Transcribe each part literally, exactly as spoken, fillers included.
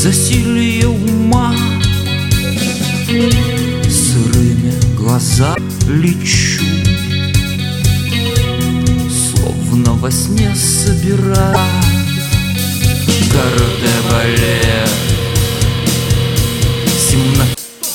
засилье ума. Сырыми глаза лечу, словно во сне собирая Кар-де-балет. Семнадцать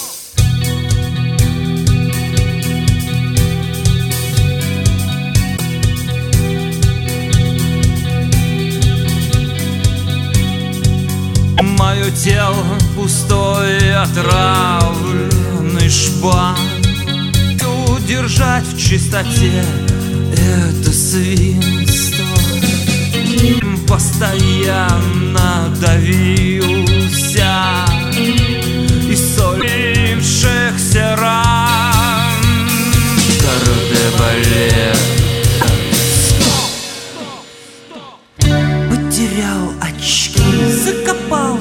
мое тело пустой, отравленный шпан. Удержать в чистоте это свинство. Постоянно давился из солившихся ран. Кар-де-балет. Потерял очки, закопал,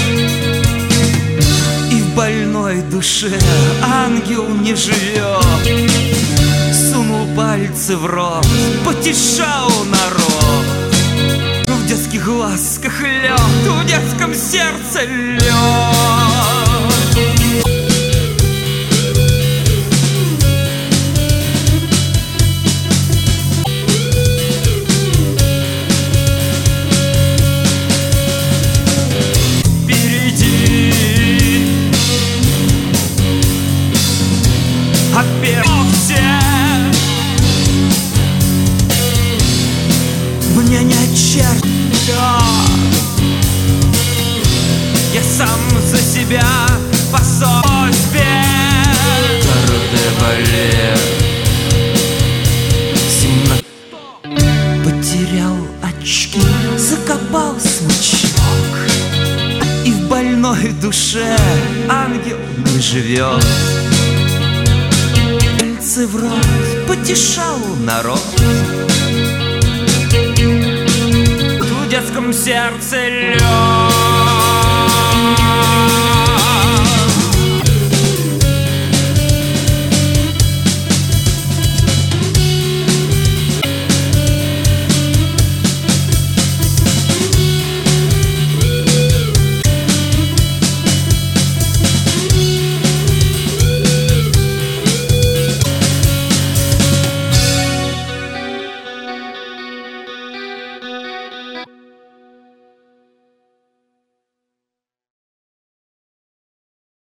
и в больной душе ангел не живет. Сунул пальцы в рот, потешал народ. В детских глазках лед, в детском сердце лед. Мне не черт, я сам за себя по судьбе. Кар-де-балет. Семнадцать потерял очки, закопал смычок, и в больной душе ангел не живет. Пальцы в рот, потешал народ. В детском сердце лед.